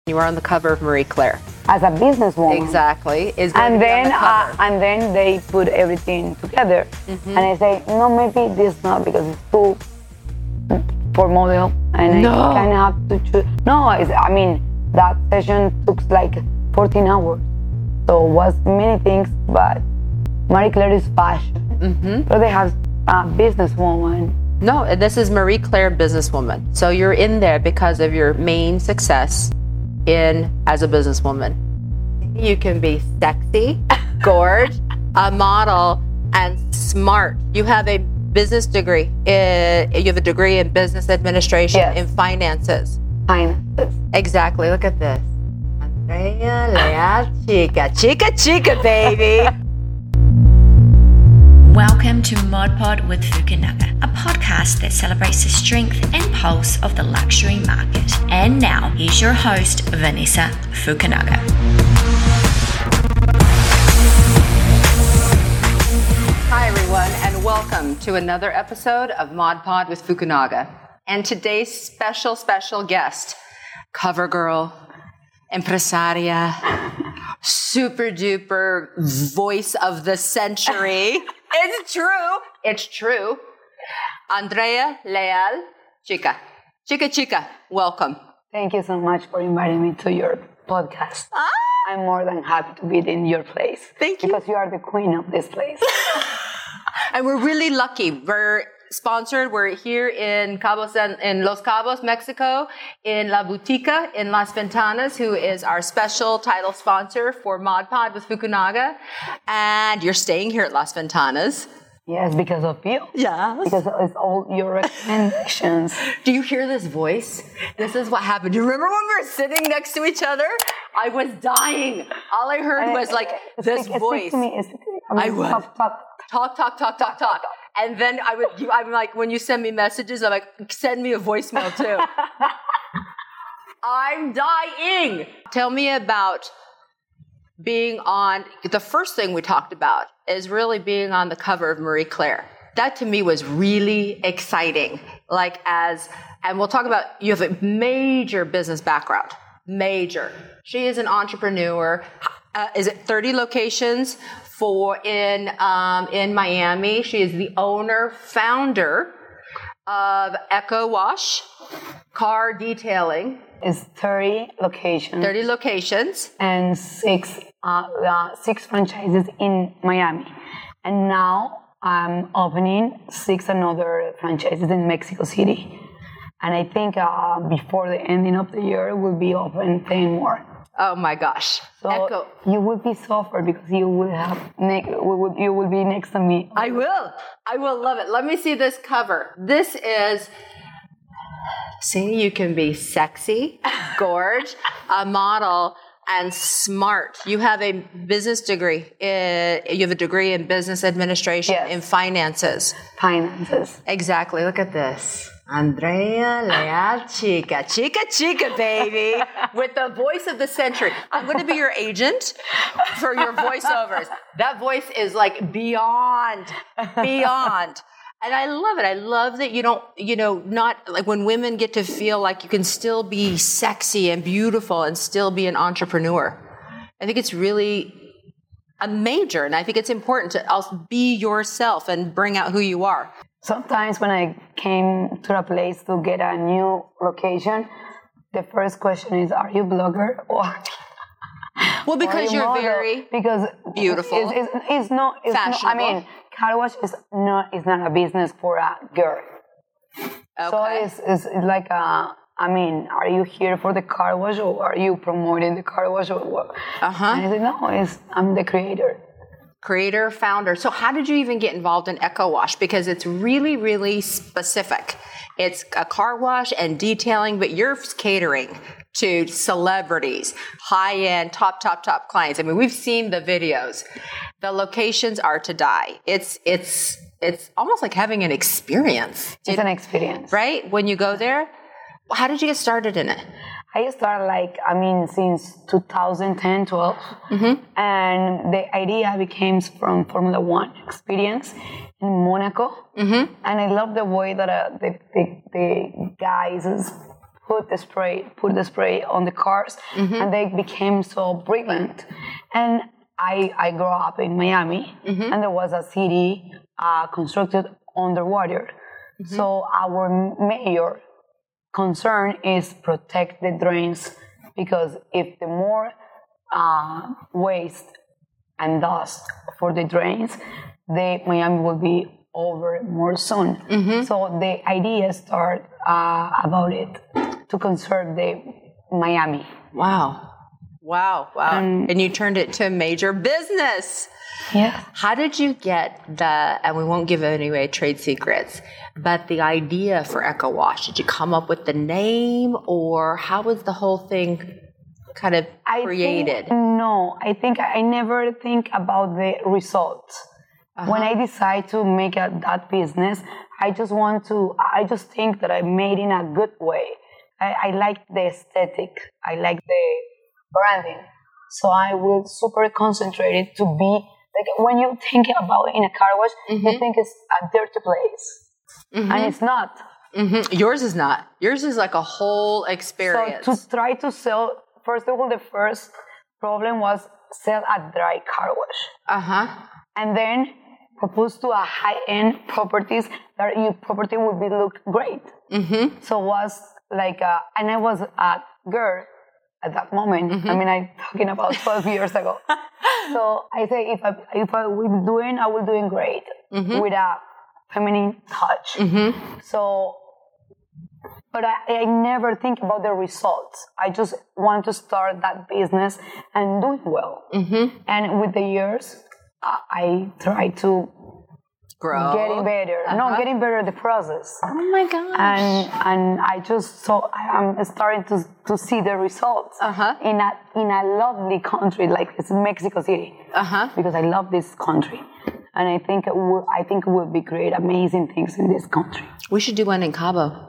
You were on the cover of Marie Claire. As a businesswoman. Exactly. And then they put everything together. And I say, no, maybe this not because it's too for model. And I kind of have to choose. No, that session took like 14 hours. So it was many things, but Marie Claire is fashion. So they have a businesswoman. No, this is Marie Claire businesswoman. So you're in there because of your main success as a businesswoman. You can be sexy, gorge, a model, and smart. You have a business degree. You have a degree in business administration, in finances. Finances. Exactly. Look at this. Andrea Leal, chica, baby. Welcome to Mod Pod with Fukunaga, a podcast that celebrates the strength and pulse of the luxury market. And now, here's your host, Vanessa Fukunaga. Hi, everyone, and welcome to another episode of Mod Pod with Fukunaga. And today's special guest, cover girl, empresaria, super duper voice of the century. It's true. Andrea Leal, chica, welcome. Thank you so much for inviting me to your podcast. I'm more than happy to be in your place. Thank you. Because you are the queen of this place. And we're really lucky. We're sponsored. We're here in Los Cabos, Mexico, in La Butica in Las Ventanas, who is our special title sponsor for Mod Pod with Fukunaga. And you're staying here at Las Ventanas. Yes, because of you. Yes. Because it's all your recommendations. Do you hear this voice? This is what happened. Do you remember when we were sitting next to each other? I was dying. All I heard was like this voice. Speak to me. I was. Talk. And then I'm like, when you send me messages, I'm like, send me a voicemail too. I'm dying. Tell me about being on, the first thing we talked about is really being on the cover of Marie Claire. That to me was really exciting. And we'll talk about, you have a major business background. Major. She is an entrepreneur. Is it 30 locations in Miami? She is the founder of Echo Wash Car Detailing. It's 30 locations. 30 locations. And six franchises in Miami. And now I'm opening 6 another franchises in Mexico City. And I think before the ending of the year, we'll be open 10 more. Oh my gosh! So Echo. You will be suffer because you will you will be next to me. I will love it. Let me see this cover. This is. See, you can be sexy, gorge, a model, and smart. You have a business degree. You have a degree in business administration, in finances. Finances. Exactly. Look at this. Andrea Leal, chica, baby, with the voice of the century. I'm going to be your agent for your voiceovers. That voice is like beyond. And I love it. I love that you don't, not like when women get to feel like you can still be sexy and beautiful and still be an entrepreneur. I think it's really a major, and I think it's important to also be yourself and bring out who you are. Sometimes when I came to a place to get a new location, the first question is, are you a blogger or... Well, because you're very beautiful. It's not fashionable. Car wash is not a business for a girl. Okay. So it's like are you here for the car wash or are you promoting the car wash or what? And I said, no, I'm the creator, founder. So how did you even get involved in Echo Wash? Because it's really, really specific. It's a car wash and detailing, but you're catering to celebrities, high-end, top clients. I mean, we've seen the videos. The locations are to die. It's almost like having an experience. It's an experience. Right? When you go there, how did you get started in it? I started since 2010, 12. Mm-hmm. And the idea came from Formula One experience in Monaco. Mm-hmm. And I love the way that the guys put the spray on the cars, and they became so brilliant. And I grew up in Miami, and there was a city constructed underwater. So our major concern is protect the drains, because if the more waste and dust for the drains, the Miami will be over more soon. So the idea start about it to conserve the Miami. Wow. And you turned it to a major business. Yeah. How did you get and we won't give away trade secrets, but the idea for Echo Wash? Did you come up with the name, or how was the whole thing kind of created? I think I never think about the results. When I decide to make that business, I just think that I made in a good way. I like the aesthetic. I like the branding. So I will super concentrate it to be, like, when you think about it in a car wash, you think it's a dirty place. And it's not. Yours is not. Yours is like a whole experience. So to try to sell, first of all, the first problem was sell a dry car wash. And then propose to a high-end properties that your property would be look great. So it was like, and I was a girl at that moment. I mean, I'm talking about 12 years ago. So I say, if I will doing, I will doing great with a feminine touch. So, but I never think about the results. I just want to start that business and do it well. And with the years, I try to grow, getting better. Getting better the process. Oh my gosh! And I'm starting to see the results in a lovely country like it's Mexico City. Because I love this country, and I think it will be great, amazing things in this country. We should do one in Cabo.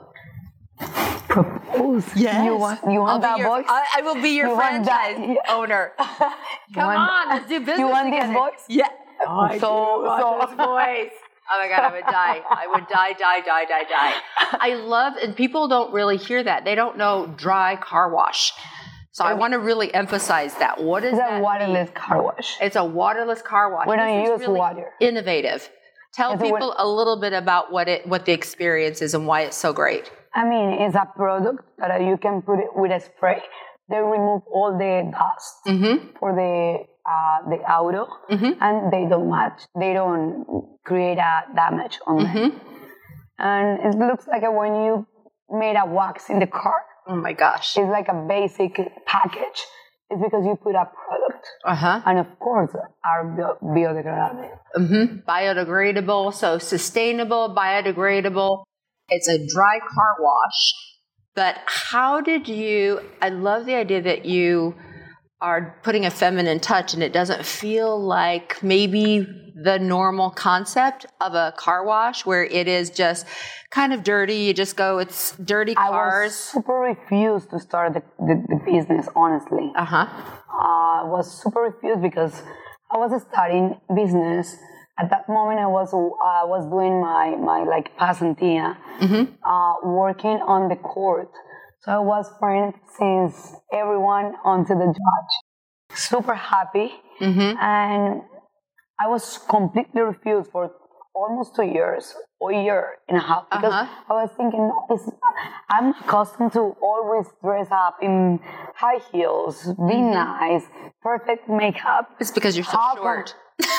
Propose. Yes. You want that voice? I will be your franchise owner. Come on, let's do business. You want together. this voice? Yeah. Oh, I do want this voice. Oh my God, I would die. I would die. I love, and people don't really hear that. They don't know dry car wash. So I want to really emphasize that. What is that? It's a waterless car wash. It's a waterless car wash. We don't use really water. Innovative. Tell people a little bit about what the experience is and why it's so great. I mean, it's a product that you can put it with a spray. They remove all the dust for the auto, and they don't match. They don't create a damage on them. And it looks like when you made a wax in the car. Oh my gosh! It's like a basic package. It's because you put a product, and of course, are biodegradable. Biodegradable, so sustainable, biodegradable. It's a dry car wash. But how did I love the idea that you are putting a feminine touch, and it doesn't feel like maybe the normal concept of a car wash where it is just kind of dirty. You just go, it's dirty cars. I was super refused to start the business, honestly. I was super refused because I was studying business. At that moment, I was doing my like pasantía, working on the court. So I was friends since everyone onto the judge. Super happy, and I was completely refused for almost 2 years or a year and a half because I was thinking, I'm accustomed to always dress up in high heels, be nice, perfect makeup. It's because you're so short.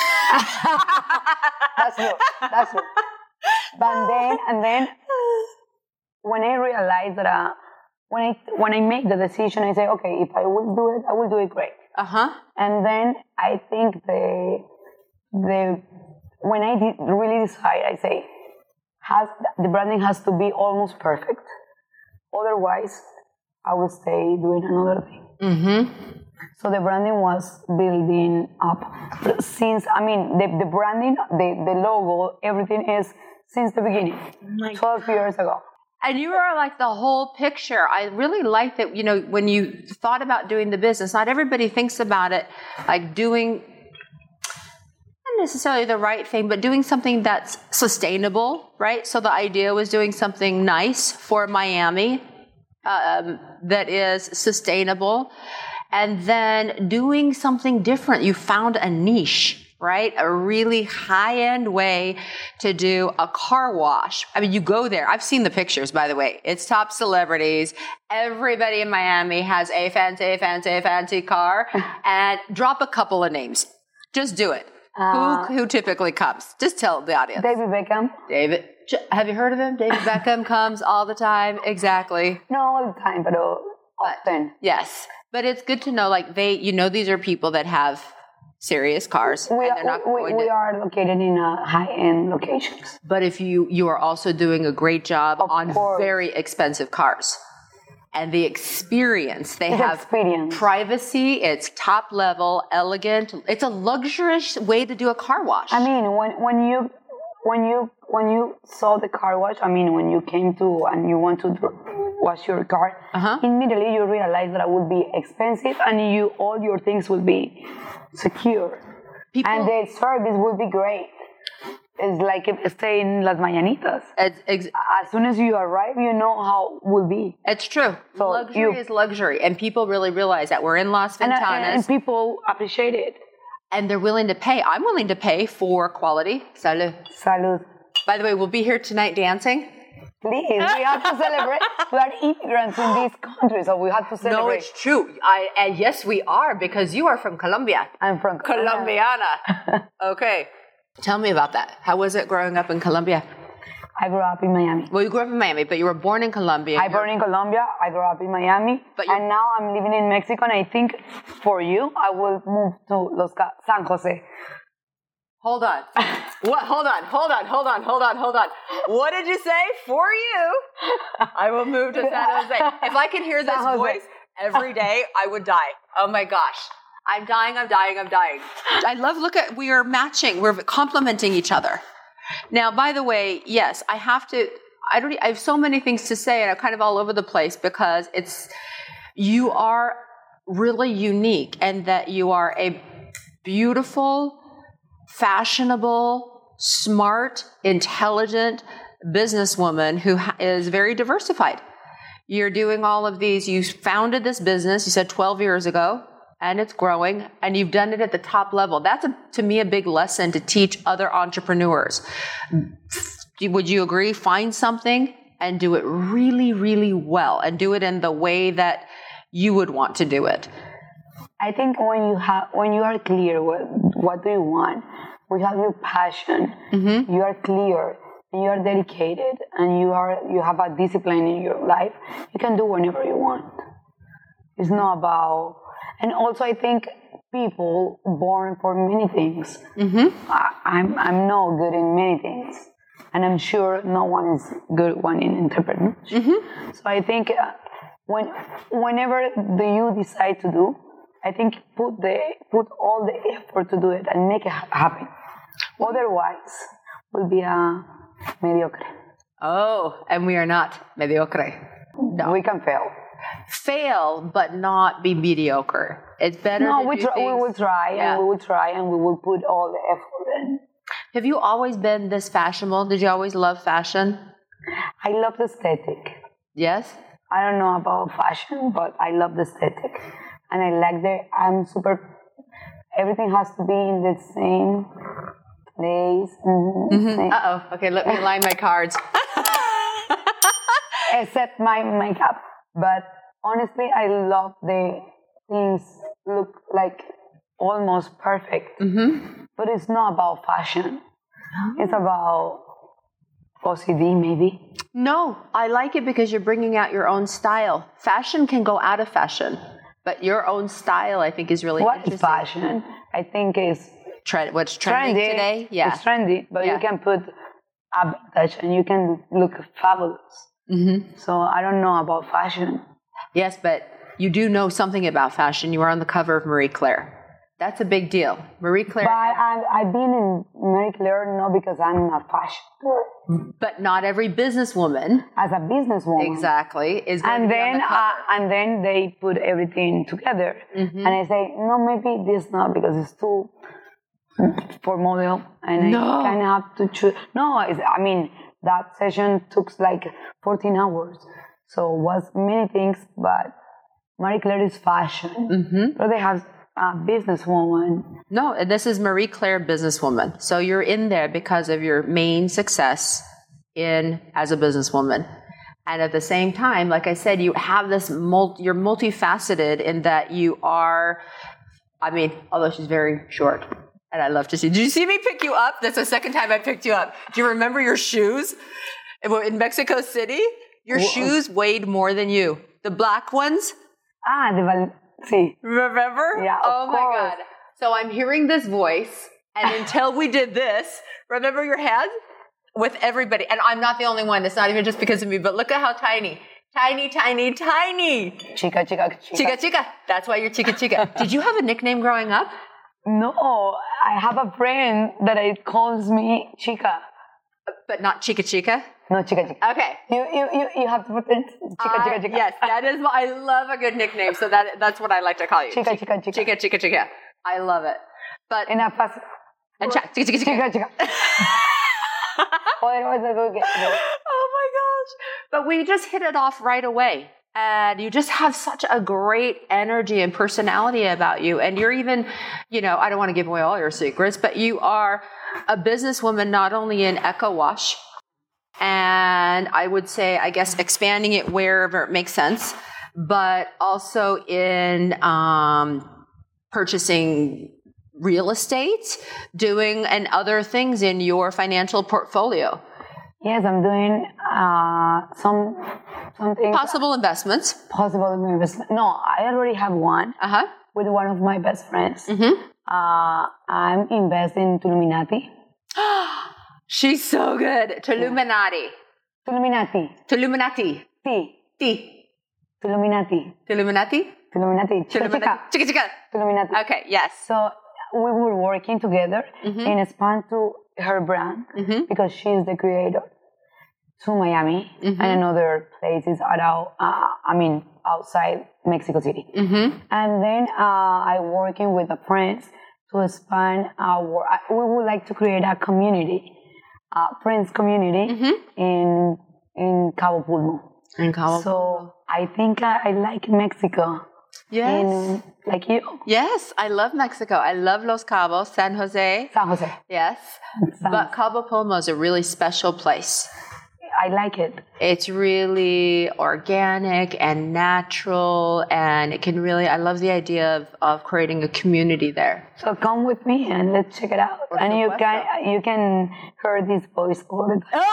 That's true. But then when I realized that when I make the decision, I say, okay, if I will do it, I will do it great. And then I think when I really decide, I say, the branding has to be almost perfect. Otherwise, I will stay doing another thing. So the branding was building up since, the branding, the logo, everything is since the beginning, 12 years ago. And you are like the whole picture. I really like that, when you thought about doing the business, not everybody thinks about it like doing not necessarily the right thing, but doing something that's sustainable, right? So the idea was doing something nice for Miami that is sustainable, and then doing something different. You found a niche. Right? A really high-end way to do a car wash. I mean, you go there. I've seen the pictures, by the way. It's top celebrities. Everybody in Miami has a fancy car. And drop a couple of names. Just do it. Who typically comes? Just tell the audience. David Beckham. David. Have you heard of him? David Beckham comes all the time. Exactly. Not all the time, but often. Yes. But it's good to know, like, these are people that have serious cars. We are located in high-end locations. But if you are also doing a great job on very expensive cars. And the experience, privacy, it's top level, elegant. It's a luxurious way to do a car wash. I mean, when you saw the car wash, I mean, when you came to and you want to wash your car, immediately you realize that it would be expensive and all your things will be secure. And the service will be great. It's like stay in Las Mañanitas. As soon as you arrive, you know how it will be. It's true. So luxury is luxury. And people really realize that. We're in Las Ventanas. And people appreciate it. And they're willing to pay. I'm willing to pay for quality. Salud. Salud. By the way, we'll be here tonight dancing. Please, we have to celebrate. We are immigrants in these countries, so we have to celebrate. No, it's true. And yes, we are, because you are from Colombia. I'm from Colombia. Colombiana. Okay. Tell me about that. How was it growing up in Colombia? I grew up in Miami. Well, you grew up in Miami, but you were born in Colombia. I born in Colombia. I grew up in Miami. And now I'm living in Mexico, and I think for you, I will move to San Jose. Hold on. What? Hold on. What did you say? For you, I will move to San Jose. If I could hear this voice every day, I would die. Oh my gosh. I'm dying. I love, we are matching. We're complementing each other. Now, by the way, yes, I have so many things to say, and I'm kind of all over the place because you are really unique, and that you are a beautiful, fashionable, smart, intelligent businesswoman who is very diversified. You're doing all of these. You founded this business, you said 12 years ago, and it's growing, and you've done it at the top level. That's, to me, a big lesson to teach other entrepreneurs. Would you agree? Find something and do it really, really well, and do it in the way that you would want to do it. I think when you are clear what do you want, when you have your passion, you are clear, and you are dedicated, and you have a discipline in your life, you can do whatever you want. It's not about, and also I think people born for many things. I'm not good in many things, and I'm sure no one is good one in entrepreneurship. So I think whenever you decide to do, I think put all the effort to do it and make it happen. Otherwise, we'll be mediocre. Oh, and we are not mediocre. No. We can fail. Fail, but not be mediocre. It's better. No, we will try, and we will try, and we will put all the effort in. Have you always been this fashionable? Did you always love fashion? I love the aesthetic. Yes? I don't know about fashion, but I love the aesthetic. And I like everything has to be in the same place. Okay, let me line my cards. Except my makeup. But honestly, I love the things look like almost perfect. But it's not about fashion. It's about OCD, maybe. No, I like it because you're bringing out your own style. Fashion can go out of fashion. But your own style, I think, is really interesting. What is fashion? I think is what's trending today. Yeah, it's trendy, but you can put a touch and you can look fabulous. So I don't know about fashion. Yes, but you do know something about fashion. You are on the cover of Marie Claire. That's a big deal. Marie Claire. But I've been in Marie Claire not because I'm a fashion girl. But not every businesswoman, as a businesswoman, exactly, is going to be on the cover. And then they put everything together, and I say, no, maybe this not because it's too for model, and I kind of have to choose. No, I mean that session took like 14 hours. So it was many things, but Marie Claire is fashion. So they have a businesswoman. No, this is Marie Claire businesswoman. So you're in there because of your main success as a businesswoman. And at the same time, like I said, you have this, you're multifaceted in that you are, although she's very short. And I love to see. Did you see me pick you up? That's the second time I picked you up. Do you remember your shoes? In Mexico City, your shoes weighed more than you. The black ones. Sí. Remember? Yeah, oh of my course. God. So I'm hearing this voice, and until we did this, remember your head? With everybody. And I'm not the only one. It's not even just because of me, but look at how tiny. Tiny, tiny, tiny. Chica. Chica, chica. That's why you're chica, chica. Did you have a nickname growing up? No, I have a friend that calls me Chica. But not chica, chica? No, Chica. Okay. You have to pretend Chica. Yes, that is what I love a good nickname. So that's what I like to call you. Chica. Chica. I love it. But And chica. Oh my gosh. But we just hit it off right away. And you just have such a great energy and personality about you. And you're even, I don't want to give away all your secrets, but you are a businesswoman not only in Eco Wash, and I would say, I guess, expanding it wherever it makes sense, but also in purchasing real estate, doing and other things in your financial portfolio. Yes, I'm doing something. Possible investments. Possible investment. No, I already have one with one of my best friends. I'm investing in Tuluminati. She's so good. Tuluminati. Tuluminati. T. Tuluminati. Chica. Tuluminati. Okay, yes. So we were working together and expand to her brand because she's the creator to Miami and another places outside Mexico City. And then I working with the friends to expand we would like to create a community, friends community in Cabo Pulmo. So I think I like Mexico. Yes. Like you? Yes, I love Mexico. I love Los Cabos, San Jose. Yes. But Cabo Pulmo is a really special place. I like it. It's really organic and natural, and it can really, I love the idea of creating a community there. So come with me and let's check it out. And you can hear this voice all the time.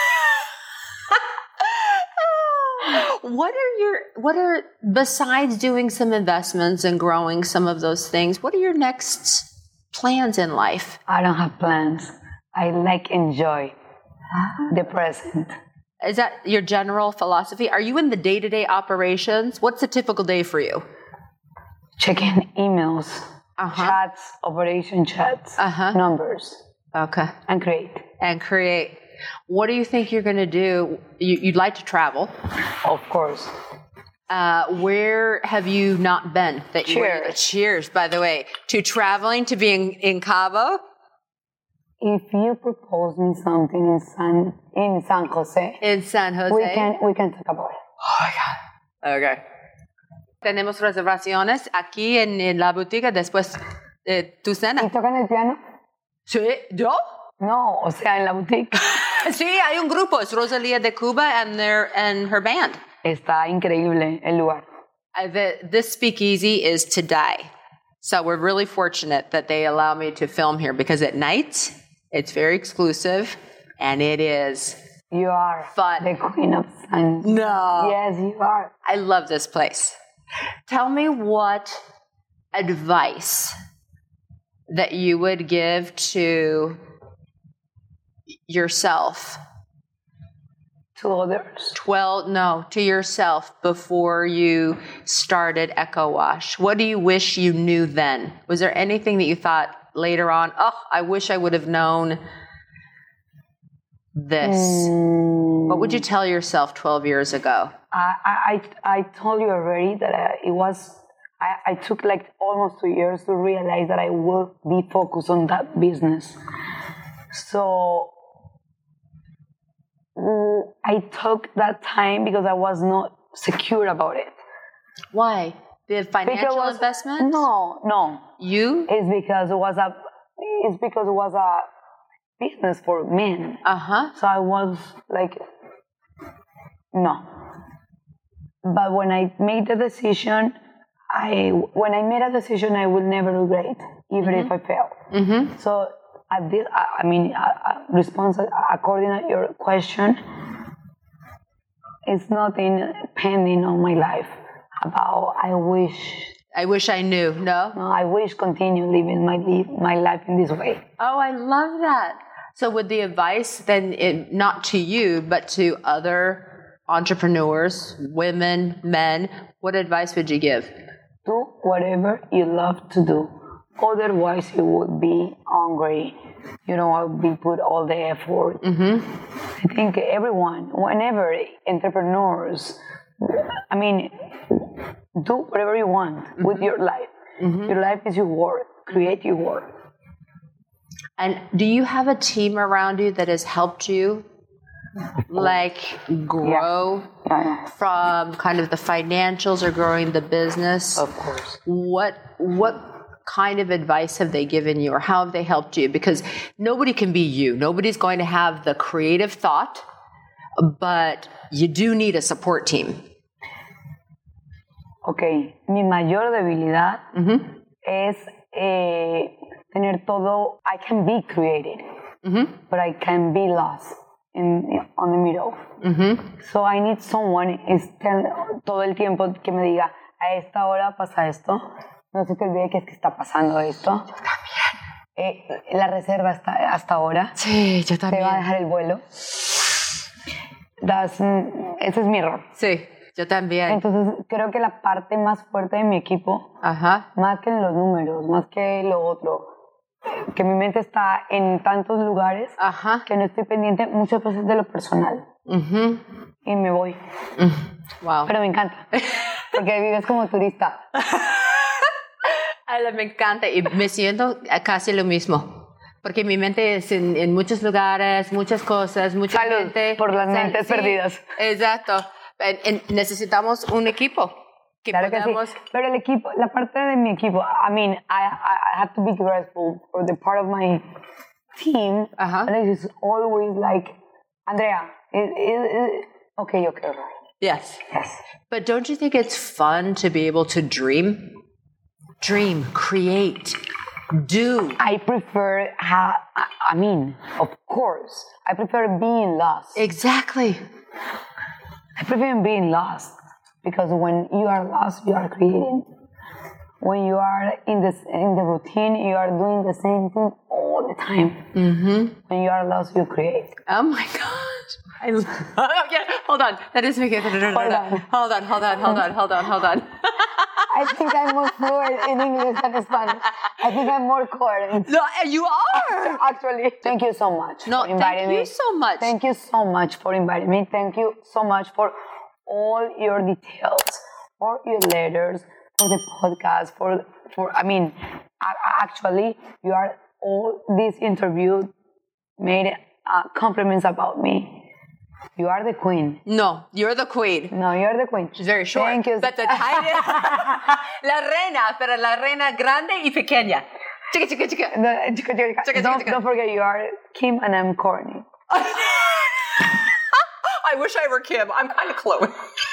What are, besides doing some investments and growing some of those things, what are your next plans in life? I don't have plans. I enjoy the present. Is that your general philosophy? Are you in the day-to-day operations? What's a typical day for you? Checking emails, chats, operation chats, numbers. Okay. And create. What do you think you're going to do? You'd like to travel. Of course. Where have you not been? Cheers, by the way, to traveling, to being in Cabo. If you propose me something in San Jose. In San Jose. We can talk about it. Oh my God. Okay. Tenemos reservaciones aquí en la boutique después de tu cena. ¿Y tocan el piano? Sí. ¿Yo? No, o sea, en la boutique. Sí, hay un grupo. Es Rosalía de Cuba and her band. Está increíble el lugar. This speakeasy is to die. So we're really fortunate that they allow me to film here because at night it's very exclusive and it is You are fun. The queen of sun. No. Yes, you are. I love this place. Tell me what advice that you would give to yourself. To others? To yourself before you started Eco Wash. What do you wish you knew then? Was there anything that you thought later on, I wish I would have known this? What would you tell yourself 12 years ago? I told you already that I took almost 2 years to realize that I will be focused on that business. So I took that time because I was not secure about it. Why? The financial investment? No. You? It's because it was a business for men. So I was like, no. But when I made the decision, I will never regret, even if I fail. So at this, response according to your question, it's nothing pending on my life about I wish I knew. No, I wish continue living my life in this way. Oh, I love that. So would the advice then, not to you, but to other entrepreneurs, women, men, what advice would you give? Do whatever you love to do. Otherwise, you would be hungry. You don't want to put all the effort. I think everyone, whenever entrepreneurs, do whatever you want with your life. Your life is your work. Create your work. And do you have a team around you that has helped you, like, grow from kind of the financials or growing the business? Of course. What kind of advice have they given you, or how have they helped you? Because nobody can be you. Nobody's going to have the creative thought, but you do need a support team. Okay, mi mayor debilidad es tener todo. I can be creative, but I can be lost on the middle. So I need someone todo el tiempo que me diga, a esta hora pasa esto, no se te olvide que es que está pasando esto. Yo también. La reserva está hasta ahora. Sí, yo también. Te va a dejar el vuelo. Ese es mi error. Sí, yo también. Entonces, creo que la parte más fuerte de mi equipo, más que en los números, más que lo otro, que mi mente está en tantos lugares que no estoy pendiente muchas veces de lo personal. Y me voy. Wow. Pero me encanta, porque vives como turista. Me encanta y me siento casi lo mismo. Porque mi mente es en muchos lugares, muchas cosas, mucha Salud gente. Por las mentes perdidas. Exacto. Necesitamos un equipo. Claro que sí. Pero el equipo, la parte de mi equipo, I have to be grateful for the part of my team. And it's always like, Andrea, okay. Yes. But don't you think it's fun to be able to dream? Dream, create, do. I prefer, of course, I prefer being lost. Exactly. I prefer being lost because when you are lost, you are creating. When you are in the routine, you are doing the same thing all the time. When you are lost, you create. Oh my gosh. Hold on. That is making Hold on. I think I'm more fluent in English than Spanish. I think I'm more coherent. No, you are. Actually. Thank you so much for inviting me. Thank you so much. Thank you so much for inviting me. Thank you so much for all your details, for your letters, for the podcast, actually, you are all this interview made compliments about me. You are the queen. No, you're the queen. No, you're the queen. She's very short. Thank you. But the tiny, la reina grande y pequeña. Chica. Don't forget, you are Kim and I'm Courtney. I wish I were Kim. I'm kind of Chloe.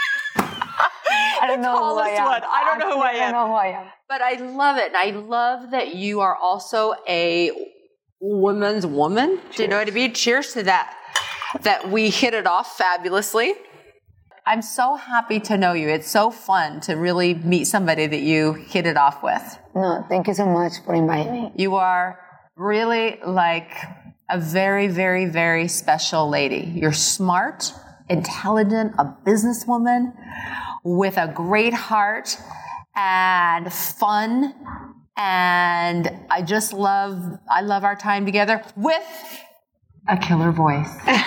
I don't know who I am. I don't know who I am. I don't know who I am. But I love it. And I love that you are also a woman's woman. Cheers. Do you know what I mean? Cheers to that. That we hit it off fabulously. I'm so happy to know you. It's so fun to really meet somebody that you hit it off with. No, thank you so much for inviting me. You are really like a very, very, very special lady. You're smart, intelligent, a businesswoman with a great heart and fun. And I love our time together with a killer voice.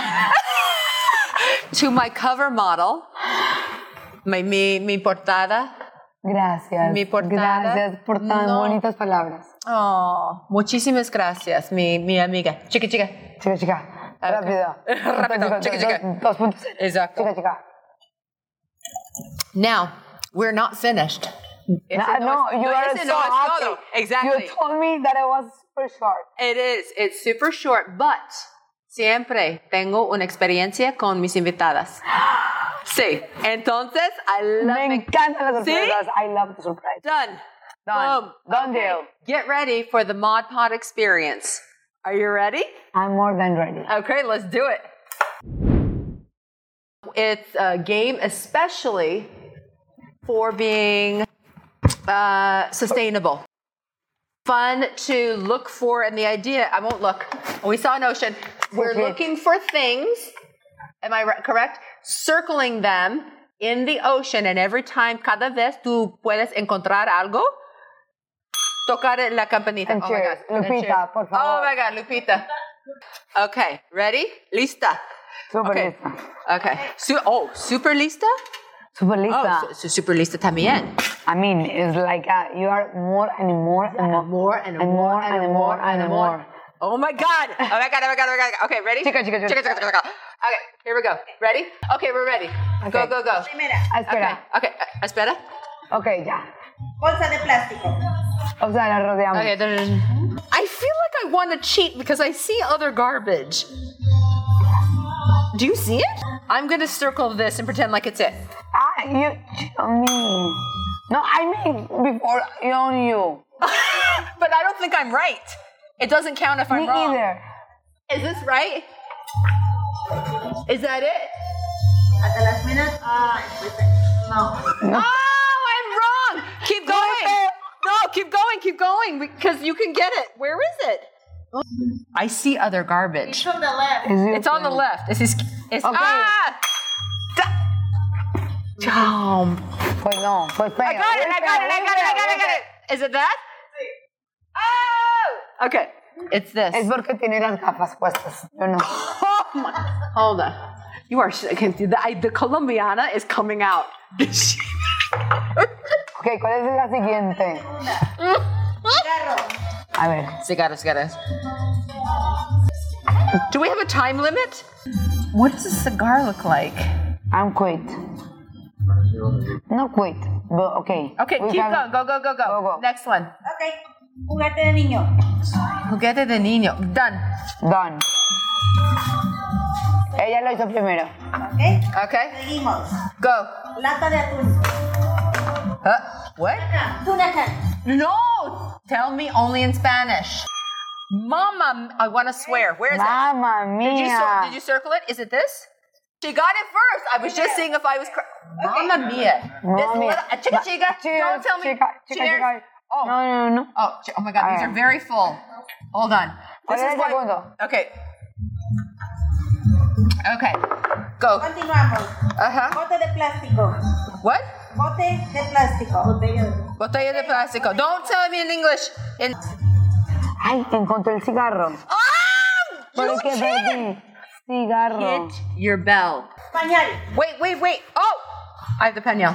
To my cover model, mi portada. Gracias. Mi portada. Gracias por tan bonitas palabras. Oh, muchísimas gracias, mi amiga. Chica. Rápido. Rápido. Chica. 2.0. Exacto. Chica. Now, we're not finished. No, you are so happy. Exactly. You told me that it was super short. It is. It's super short, but siempre tengo una experiencia con mis invitadas. Sí. Entonces, I love Me encantan las sorpresas. ¿Sí? I love the surprise. Done. Done. Boom. Done deal. Get ready for the Mod Pod experience. Are you ready? I'm more than ready. Okay, let's do it. It's a game especially for being sustainable. Fun to look for, and the idea, I won't look. We saw an ocean. We're looking for things, am I correct? Circling them in the ocean, and every time, cada vez tú puedes encontrar algo, tocar la campanita. And cheers. Lupita, por favor. Oh my God, Lupita. Okay, ready? Lista. Super Okay. lista. Okay. Super lista? Super lista. Oh, so super lista también. I mean, it's like you are more and more and more. More and And more and more and more. Oh my God. Oh my God. Okay, ready? Chica. Okay, here we go. Ready? Okay, we're ready. Okay. Go. Espera. Okay. Espera. Okay, ya. Bolsa de plástico. O sea, la rodeamos. Okay. I feel like I want to cheat because I see other garbage. Do you see it? I'm going to circle this and pretend like it's it. You me. No, I mean before you. But I don't think I'm right. It doesn't count if I'm Me wrong. either. Is this right? Is that it? Hasta las minas. No. Oh, I'm wrong. Keep going. No, keep going because you can get it. Where is it? I see other garbage. It's from the left. It's on the left. It's Okay. ah! Pues no, pues pega. I got it. Is it that? Oh! Okay. It's this. Es porque tiene las gafas puestas. Yo no. Oh my. Hold on. You are. The Colombiana is coming out. Ok, ¿cuál es la siguiente? Cigarro. A ver. Cigarros. Do we have a time limit? What does a cigar look like? I'm quit. Not quit, but okay. Okay, We keep can- going. Go. Go. Next one. Ok. Juguete de niño. Juguete de niño. Done. Done. Ella lo hizo primero. Ok. Okay. Seguimos. Go. Lata de atún. What? Tuna can. No. Tell me only in Spanish. Mama, I want to swear. Where is it? Mamma mia. Did you circle it? Is it this? She got it first. I was just seeing if I was correct. Mamma mia. Mamma mia. Chica. Don't tell me. Cheers. Oh. No. Oh my God. These are very full. Hold on. This Ahora is el why. segundo. Okay. Go. Continuamos. Bote de plástico. What? Bote de plástico. Botella de plástico. Don't tell me in English. Ay, encontré el cigarro. Oh! Pero You que cheated! perdí. Cigarro. Hit your bell. Pañal. Wait. Oh! I have the pañal.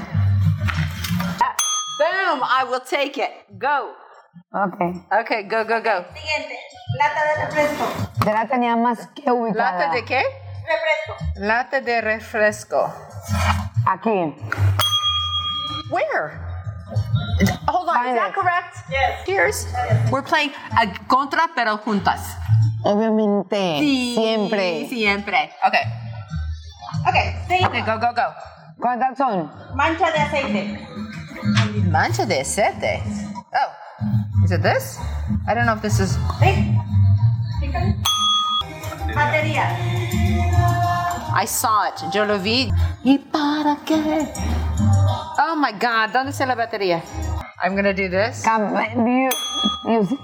Boom! I will take it. Go. Okay. Go. Siguiente. Lata de refresco. Ya la tenía más que ubicada. ¿Lata de qué? Refresco. Lata de refresco. Aquí. Where? Hold on, Find is that it. correct? Yes. Cheers. We're playing a contra pero juntas. Obviamente. Sí, Siempre. Siempre. Okay. Ok. Seguimos. Okay, go. ¿Cuántas son? Mancha de aceite. Mancha de aceite. Oh, is it this? I don't know if this is. ¿Sí? Pícale. Batería. I saw it. Yo lo vi. ¿Y para qué? Oh my God, ¿dónde está la batería? I'm gonna do this. You see?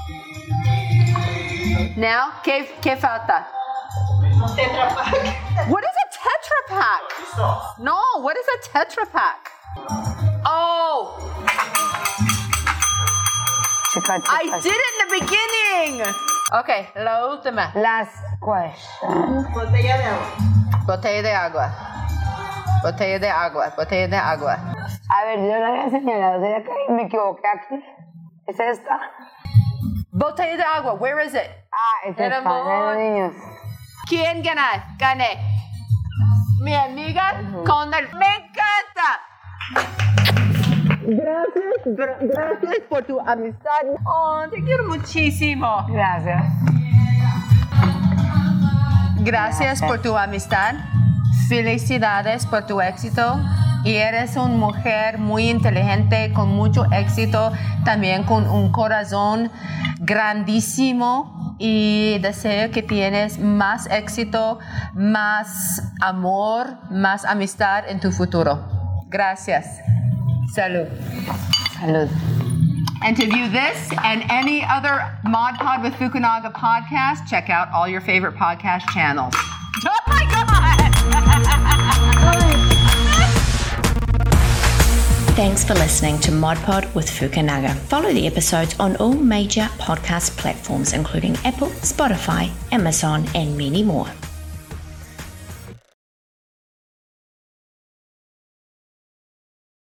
Now, ¿qué falta? Tetra Pak. What is a Tetra Pak? No, what is a Tetra Pak? Oh, Chica. I did it in the beginning. Okay, la última. Last question. Botella de agua. Botella de agua. A ver, yo la había señalado. ¿Será que me equivoqué aquí? ¿Es esta? Botella de agua, where is it? Ah, es esta. Era De los niños. ¿Quién gane? Mi amiga con el... ¡Me encanta! Gracias por tu amistad. Oh, te quiero muchísimo. Gracias por tu amistad. Felicidades por tu éxito. Y eres una mujer muy inteligente, con mucho éxito, también con un corazón grandísimo. Y deseo que tienes más éxito, más amor, más amistad en tu futuro. Gracias. Salud. Salud. And to view this and any other Mod Pod with Fukunaga podcast, check out all your favorite podcast channels. Oh my God! Thanks for listening to Mod Pod with Fukunaga. Follow the episodes on all major podcast platforms, including Apple, Spotify, Amazon, and many more.